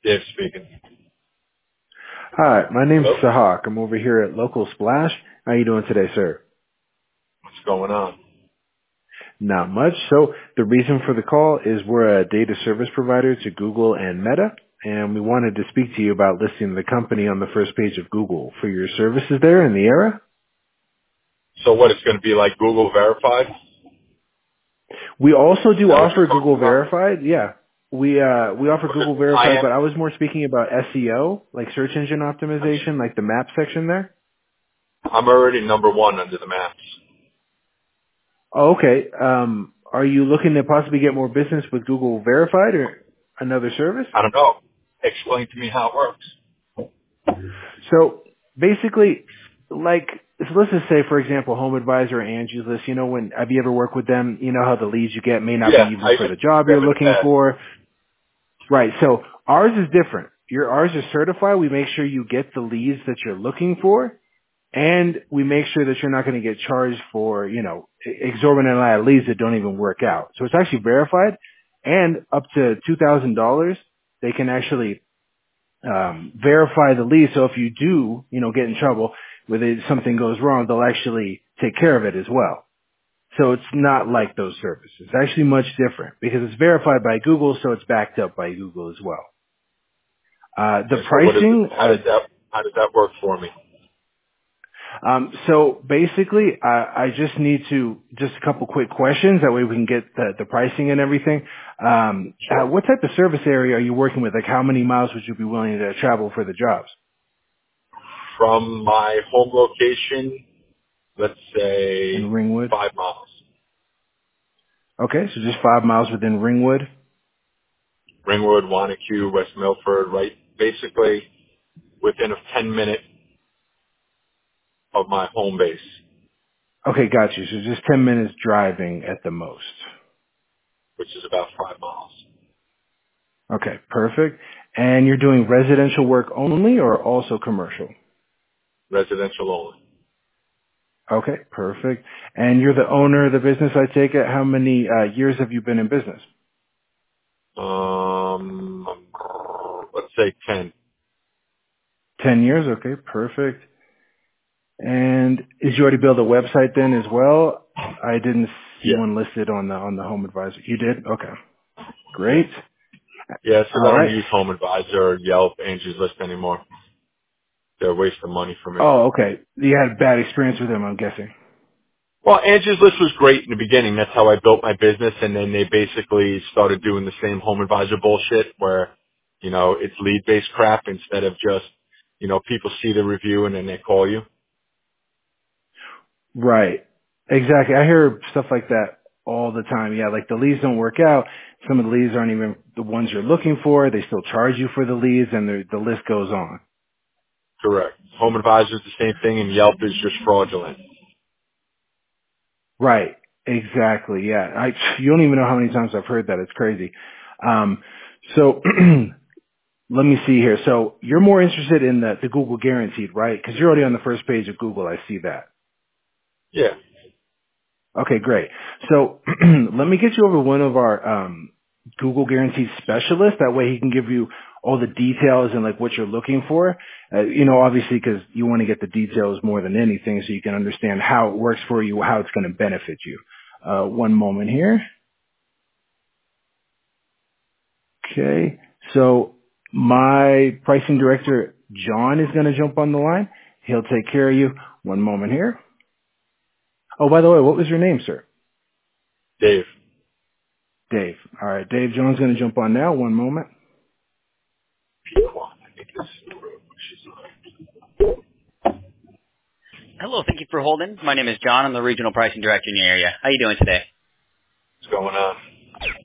Dave speaking. Hi, my name's Hello? Sahak. I'm over here at Local Splash. How you doing today, sir? What's going on? Not much. So the reason for the call is we're a data service provider to Google and Meta, and we wanted to speak to you about listing the company on the first page of Google for your services there in the era. So what, it's going to be like Google verified? We also Is do that what you're offer talking Google about? Verified. Yeah. We offer Because Google I Verified, am, but I was more speaking about SEO, like search engine optimization, like the map section there. I'm already number one under the maps. Oh, okay. Are you looking to possibly get more business with Google Verified or another service? I don't know. Explain to me how it works. So basically, like, so let's just say, for example, Home Advisor or Angie's List, you know, when, have you ever worked with them? You know how the leads you get may not be Yeah, I even for used the to do job them you're in the looking past. for. Right. So ours is different. Ours is certified. We make sure you get the leads that you're looking for. And we make sure that you're not going to get charged for, you know, exorbitant amount of leads that don't even work out. So it's actually verified, and up to $2,000, they can actually verify the lead. So if you do, you know, get in trouble with it, something goes wrong, they'll actually take care of it as well. So it's not like those services. It's actually much different because it's verified by Google, so it's backed up by Google as well. The Okay, so what is it? pricing, How does that work for me? so basically, I just need just a couple quick questions. That way we can get the pricing and everything. Sure. What type of service area are you working with? Like how many miles would you be willing to travel for the jobs? From my home location, let's say In Ringwood? 5 miles. Okay, so just 5 miles within Ringwood. Ringwood, Wanacue, West Milford, right? Basically within a 10-minute of my home base, Okay, got you. So just 10 minutes driving at the most. which is about 5 miles. Okay, perfect. And you're doing residential work only or also commercial? Residential only. Okay, perfect. And you're the owner of the business, I take it. How many years have you been in business? Um, let's say 10. 10 years? Okay, perfect. And did you already build a website then as well? I didn't see Yeah. one listed on the Home Advisor. You did? Okay, Yeah. great. Yeah, so I All don't right. use Home Advisor or Yelp, Angie's List anymore. They're a waste of money for me. Oh, okay. You had a bad experience with them, I'm guessing. Well, Angie's List was great in the beginning. That's how I built my business. And then they basically started doing the same Home Advisor bullshit where, you know, it's lead-based crap instead of just, you know, people see the review and then they call you. Right. Exactly. I hear stuff like that all the time. Yeah, like the leads don't work out. Some of the leads aren't even the ones you're looking for. They still charge you for the leads, and the list goes on. Correct. Home Advisor is the same thing and Yelp is just fraudulent. Right. Exactly. Yeah. You don't even know how many times I've heard that. It's crazy. So let me see here. So you're more interested in the Google Guaranteed, right? Because you're already on the first page of Google. I see that. Yeah. Okay, great. So let me get you over one of our Google Guaranteed specialists. That way he can give you all the details and like what you're looking for. You know, obviously because you want to get the details more than anything so you can understand how it works for you, how it's going to benefit you. One moment here. Okay. So my pricing director, John, is going to jump on the line. He'll take care of you. One moment here. Oh, by the way, what was your name, sir? Dave. Dave. All right. Dave John's going to jump on now. One moment. Hello, thank you for holding. My name is John. I'm the regional pricing director in your area. How you doing today? What's going on?